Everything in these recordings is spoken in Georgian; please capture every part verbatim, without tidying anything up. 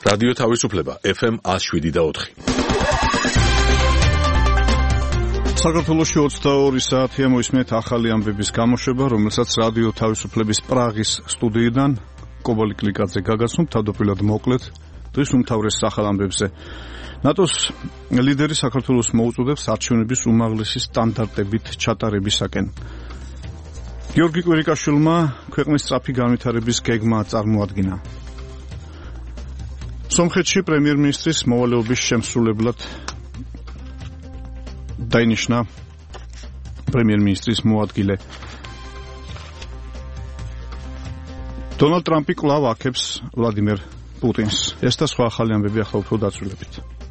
რადიო თავისუფლება ეფ ემ one oh seven და four. საქართველოში ოცდაორი საათია მოისმენთ ახალი ამბების გამოშვება, რომელსაც რადიო თავისუფლების პრაღის სტუდიიდან კობალი კლიკაძე გაგაცნობ. თავდაპირველად მოკლედ დღის უმთავრეს ახალ ამბებზე. ნატოს ლიდერი საქართველოს მოუწოდებს არჩევნების უმაღლესი სტანდარტებით ჩატარებისაკენ. გიორგი კვირიკაშვილმა ქვეყნის სწრაფი განვითარების გეგმა წარმოადგინა. სომხეთში პრემიერ-მინისტრის მოვალეობის შემსრულებლად დაინიშნა პრემიერ-მინისტრის მოადგილე. დონალდ ტრამპი კვლავ აქებს ვლადიმერ პუტინს. ეს და სხვა ახალი ამბები ახლა უფრო დაწვრილებით.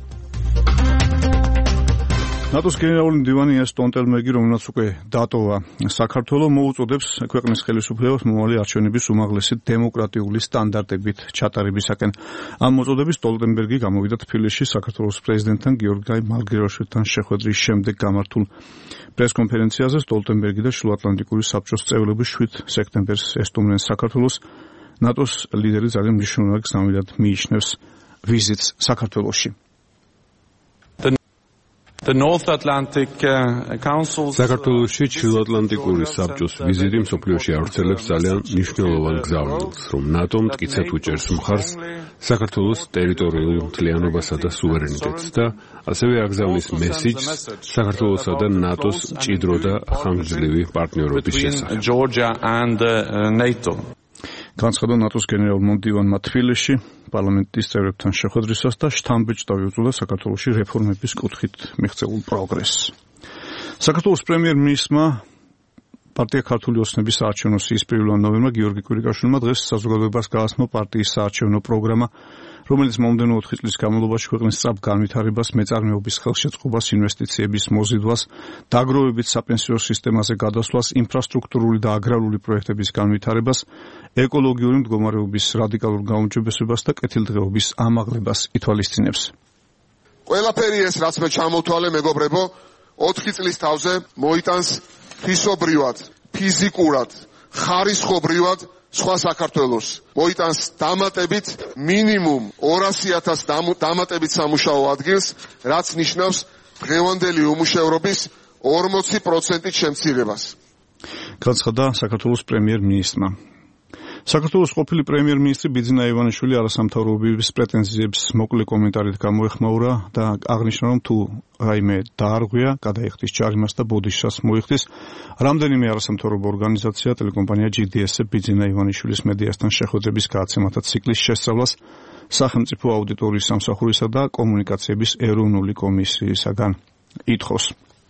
ნატოს გენერალური მდივანი იენს სტოლტენბერგი, რომელმაც უკვე დატოვა საქართველოს, მოუწოდებს ქვეყნის ხელისუფლებას მომავალი არჩევნების უმაღლესი დემოკრატიული სტანდარტებით ჩატარებისაკენ. ამ მოწოდების სტოლტენბერგი გამოვიდა თბილისში საქართველოს პრეზიდენტთან გიორგი მალგერაშვილთან შეხვედრის შემდეგ გამართულ პრესკონფერენციაზე. სტოლტენბერგი და შუაატლანტიკური საბჭოს წევრები შვიდ სექტემბერს ესტუმრნენ საქართველოს. ნატოს ლიდერი ძალიან მნიშვნელოვან გზავნილად მიიჩნევს ვიზიტს საქართველოში. საქართველოში ჩრდილოატლანტიკური საბჭოს ვიზიტი მსოფლიოში ავრცელებს ძალიან მნიშვნელოვან გზავნილს, რომ ნატო მტკიცედ უჭერს მხარს საქართველოს ტერიტორიულ მთლიანობასა და სუვერენიტეტს და ასევე აგზავნის მესიჯს საქართველოსა და ნატოს მჭიდრო და ხანგრძლივი პარტნიორობის შესახებ. განცხადა ნატოს გენერალურმა მდივანმა თბილისში პარლამენტის წევრებთან შეხვედრისას და შთამბეჭდავი უწოდა საქართველოში რეფორმების კუთხით მიღწეულ პროგრესს. საქართველოს პრემიერ-მინისტრმა პარტია ქართული ოცნების საარჩევნო სიის პირველ ნოემბრმა გიორგი კვირიკაშვილმა დღეს საზოგადოებას გააცნო პარტიის საარჩევნო პროგრამა, რომელიც მომდევნო ოთხი წლის განმავლობაში ქვეყნის სწრაფ განვითარებას, მეწარმეობის ხელშეწყობას, ინვესტიციების მოზიდვას, დაგროვებით საპენსიო სისტემაზე გადასვლას, ინფრასტრუქტურული და აგრარული პროექტების განვითარებას, ეკოლოგიური მდგომარეობის რადიკალურ გაუმჯობესებას და კეთილდღეობის ამაღლებას ითვალისწინებს. ყველაფერი ეს, რაც მე ჩამოვთვალე, მეგობრებო, ოთხი წლის თავზე მოიტანს ფისობრივად, ფიზიკურად, ხარისხობრივად სხვა საქართველოს. მოიტანს დამატებით მინიმუმ ორასი ათას დამატებით სამუშაო ადგილს, რაც ნიშნავს დღევანდელი უმუშევრობის ორმოცი პროცენტით შემცირებას. განცხადა საქართველოს პრემიერ-მინისტრმა. საქართველოს ყოფილი პრემიერ-მინისტრი ბიძინა ივანიშვილი არასამთავრობოების პრეტენზიებს მოკლე კომენტარით გამოეხმაურა და აღნიშნა, რომ თუ რაიმე დაარღვია, გადაიხდის ჯარიმას და ბოდიშას მოიხდის. რამდენიმე არასამთავრობო ორგანიზაცია, ტელეკომპანია ჯი დი ეს ბიძინა ივანიშვილის მედიასთან შეხვედრების გადაცემათა ციკლის შესწავლას სახელმწიფო აუდიტორიის სამსახურისა და კომუნიკაციების ეროვნული კომისიისაგან ითხოვს.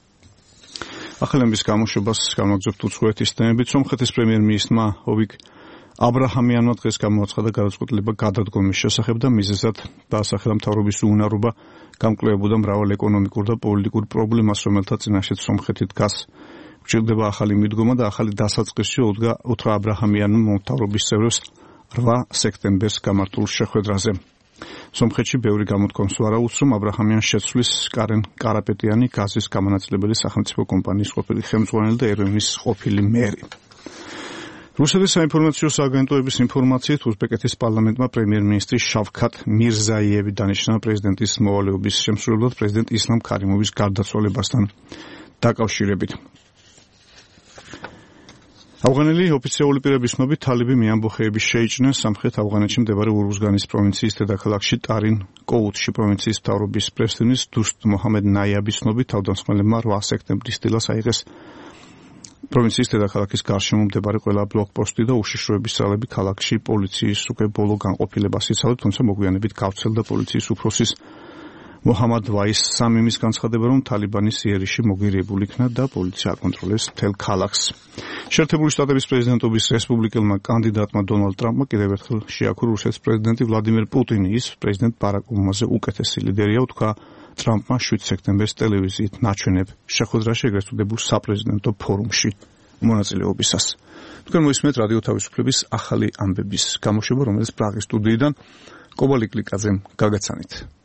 ახალების გამოშვებას განაგრძობთ უცხოეთის თემებით. სომხეთის პრემიერ-მინისტრმა ოვიგ აბრაჰამიანმა დღეს გამოაცხადა გადაწყვეტილება გადადგომის შესახებ და მიზეზად დაასახელა მთავრობის უუნარობა გამკვლევებოდა მრავალ ეკონომიკურ და პოლიტიკურ პრობლემას, რომელთა წინაშეც სომხეთი დგას. გვჭირდება ახალი მიდგომა და ახალი დასაწყისი, უთხრა აბრაჰამიანმა მთავრობის წევრებს რვა სექტემბერს გამართულ შეხვედრაზე. სომხეთში ბევრი გამოთქვამს ვარაუდს, რომ აბრაჰამიანს შეცვლის კარენ კარაპეტიანი, გაზის გამანაწილებელი სახელმწიფო კომპანიის ყოფილი ხელმძღვანელი და ერევნის ყოფილი მერი. რუსეთის საინფორმაციო სააგენტოების ინფორმაციით უზბეკეთის პარლამენტმა პრემიერ-მინისტრი შავქათ მირზაიევი დანიშნა პრეზიდენტის მოვალეობის შემსრულებლად პრეზიდენტ ისლამ ქარიმოვის გარდაცვალებასთან დაკავშირებით. ავღანელი ოფიციალური პირების ცნობით თალიბი მეამბოხეების შეიჭრნენ სამხრეთ ავღანეთში მდებარე ურუზგანის პროვინციის დედაქალაქში ტარინ კოუთში. პროვინციის მთავრობის პრეზიდენტის დუსტ მოჰამედ ნაიაბის ცნობით თავდამსხმელებმა რვა სექტემბრის დილას აიღეს პროვინციის დედაქალაქის გარშემო მდებარე ყველა ბლოკპოსტი და უშიშროების ძალები ქალაქში პოლიციის უკვე ბოლო განყოფილებას იცავდა, თუმცა მოგვიანებით გავრცელდა პოლიციის უფროსის მოჰამად ვაის სამიმის განცხადება, რომ თალიბანის იერიში მოგერიებული იქნა და პოლიცია აკონტროლებს მთელ ქალაქს. შეერთებული შტატების პრეზიდენტობის რესპუბლიკელმა კანდიდატმა დონალდ ტრამპმა კიდევ ერთხელ შეაქო რუსეთის პრეზიდენტი ვლადიმერ პუტინი. ის პრეზიდენტ ბარაკ ობამაზე უკეთესი ლიდერია, უთქვა ტრამპმა შვიდ სექტემბერს ტელევიზიით ნაჩვენებ შეხვედრაში ეგრეთ წოდებულ საპრეზიდენტო ფორუმში მონაწილეობისას. თქვენ მოისმენთ რადიო თავისუფლების ახალი ამბების გამოშვება, რომელიც პრაღის სტუდიიდან კობალი კლიკაძემ გაგაცანით.